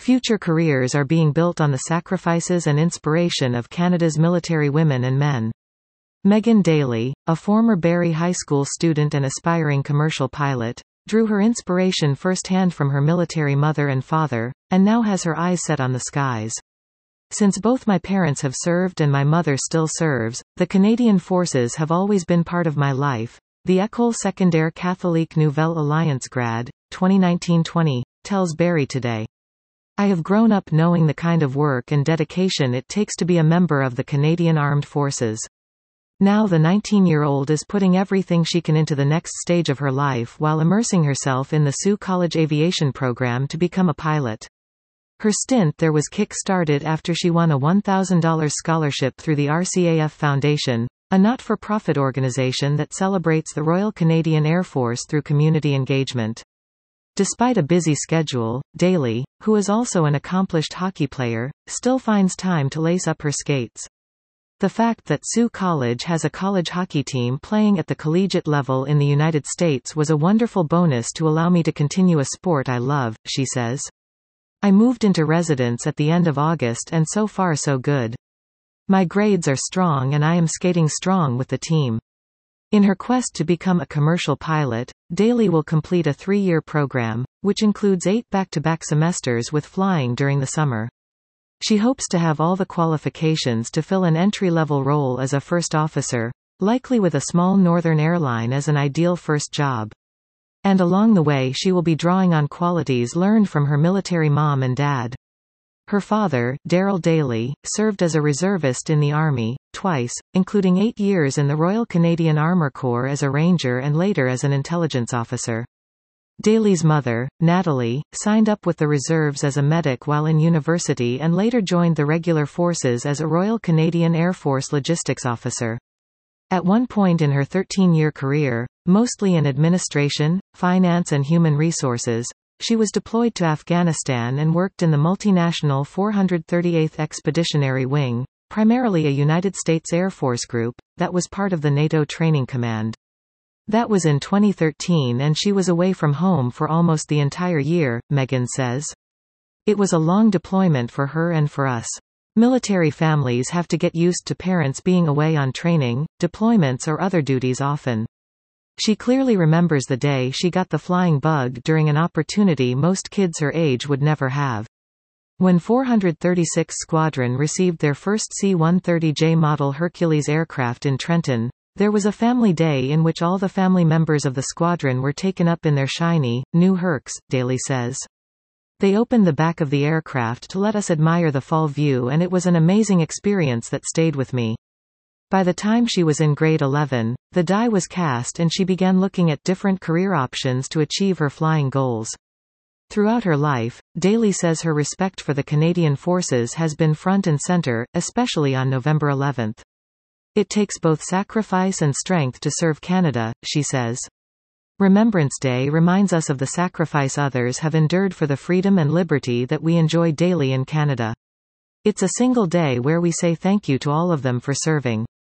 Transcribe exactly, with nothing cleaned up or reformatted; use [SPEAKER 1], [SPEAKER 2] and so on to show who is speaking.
[SPEAKER 1] Future careers are being built on the sacrifices and inspiration of Canada's military women and men. Megan Daly, a former Barrie High School student and aspiring commercial pilot, drew her inspiration firsthand from her military mother and father, and now has her eyes set on the skies. Since both my parents have served and my mother still serves, the Canadian Forces have always been part of my life. The École Secondaire Catholique Nouvelle Alliance grad, twenty nineteen twenty, tells Barrie Today. I have grown up knowing the kind of work and dedication it takes to be a member of the Canadian Armed Forces. Now the nineteen-year-old is putting everything she can into the next stage of her life while immersing herself in the Sault College Aviation program to become a pilot. Her stint there was kick-started after she won a one thousand dollars scholarship through the R C A F Foundation, a not-for-profit organization that celebrates the Royal Canadian Air Force through community engagement. Despite a busy schedule, Daly, who is also an accomplished hockey player, still finds time to lace up her skates. The fact that Sault College has a college hockey team playing at the collegiate level in the United States was a wonderful bonus to allow me to continue a sport I love, she says. I moved into residence at the end of August and so far so good. My grades are strong and I am skating strong with the team. In her quest to become a commercial pilot, Daly will complete a three-year program, which includes eight back-to-back semesters with flying during the summer. She hopes to have all the qualifications to fill an entry-level role as a first officer, likely with a small northern airline as an ideal first job. And along the way she will be drawing on qualities learned from her military mom and dad. Her father, Daryl Daly, served as a reservist in the Army, twice, including eight years in the Royal Canadian Armour Corps as a ranger and later as an intelligence officer. Daly's mother, Natalie, signed up with the reserves as a medic while in university and later joined the regular forces as a Royal Canadian Air Force logistics officer. At one point in her thirteen-year career, mostly in administration, finance and human resources, she was deployed to Afghanistan and worked in the multinational four hundred thirty-eighth Expeditionary Wing, primarily a United States Air Force group, that was part of the NATO Training Command. That was in twenty thirteen and she was away from home for almost the entire year, Megan says. It was a long deployment for her and for us. Military families have to get used to parents being away on training, deployments or other duties often. She clearly remembers the day she got the flying bug during an opportunity most kids her age would never have. When four hundred thirty-sixth Squadron received their first C one thirty J model Hercules aircraft in Trenton, there was a family day in which all the family members of the squadron were taken up in their shiny, new Hercs, Daly says. They opened the back of the aircraft to let us admire the fall view and it was an amazing experience that stayed with me. By the time she was in grade eleven, the die was cast and she began looking at different career options to achieve her flying goals. Throughout her life, Daly says her respect for the Canadian Forces has been front and center, especially on November eleventh. It takes both sacrifice and strength to serve Canada, she says. Remembrance Day reminds us of the sacrifice others have endured for the freedom and liberty that we enjoy daily in Canada. It's a single day where we say thank you to all of them for serving.